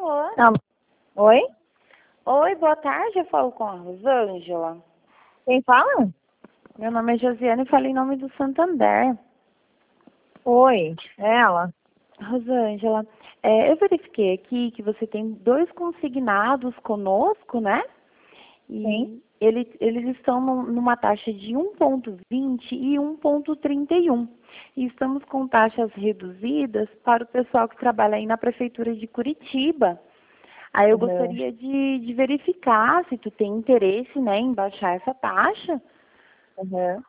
falando? Não. Oi? Oi, boa tarde, eu falo com a Rosângela. Quem fala? Meu nome é Josiane e falo em nome do Santander. Oi, ela. Rosângela, eu verifiquei aqui que você tem 2 consignados conosco, né? E Sim. eles estão numa taxa de 1,20 e 1,31. E estamos com taxas reduzidas para o pessoal que trabalha aí na Prefeitura de Curitiba. Aí eu Uhum. gostaria de verificar se tu tem interesse, né, em baixar essa taxa. Uhum.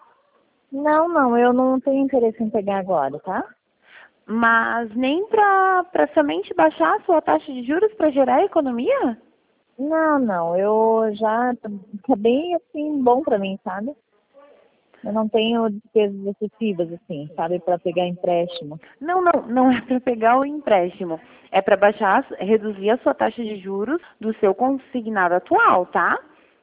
Não, eu não tenho interesse em pegar agora, tá? Mas nem para somente baixar a sua taxa de juros para gerar economia? Não, eu já tá bem assim bom pra mim, sabe? Eu não tenho despesas excessivas assim, sabe, para pegar empréstimo. Não é para pegar o empréstimo. É para baixar, reduzir a sua taxa de juros do seu consignado atual, tá?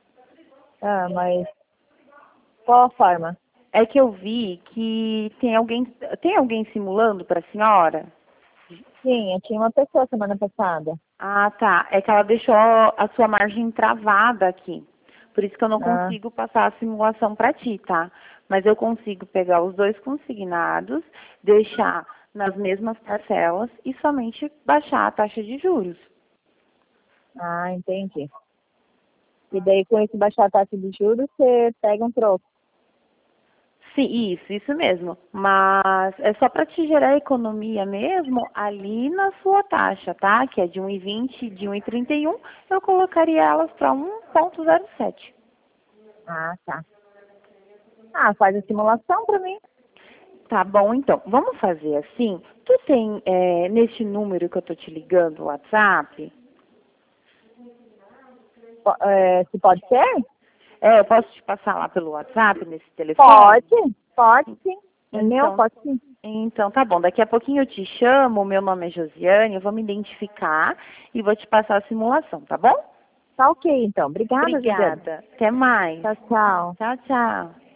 Ah, mas qual a forma? É que eu vi que tem alguém simulando para a senhora? Sim, eu tinha uma pessoa semana passada. Ah, tá. É que ela deixou a sua margem travada aqui. Por isso que eu não Ah, consigo passar a simulação para ti, tá? Mas eu consigo pegar os 2 consignados, deixar nas mesmas parcelas e somente baixar a taxa de juros. entendi. E daí com esse baixar a taxa de juros, você pega um troco. Sim, isso mesmo. Mas é só para te gerar economia mesmo ali na sua taxa, tá? Que é de 1,20, de 1,31, eu colocaria elas para 1,07. Ah, tá. Ah, faz a simulação pra mim. Tá bom, então. Vamos fazer assim. Tu tem, nesse número que eu tô te ligando, o WhatsApp? Se pode ser? Eu posso te passar lá pelo WhatsApp, nesse telefone? Pode sim. É meu, Então, pode sim. então tá bom. Daqui a pouquinho eu te chamo, meu nome é Josiane, eu vou me identificar e vou te passar a simulação, tá bom? Tá ok, então. Obrigada, Juliana. Obrigada. Até mais. Tchau, tchau. Tchau, tchau.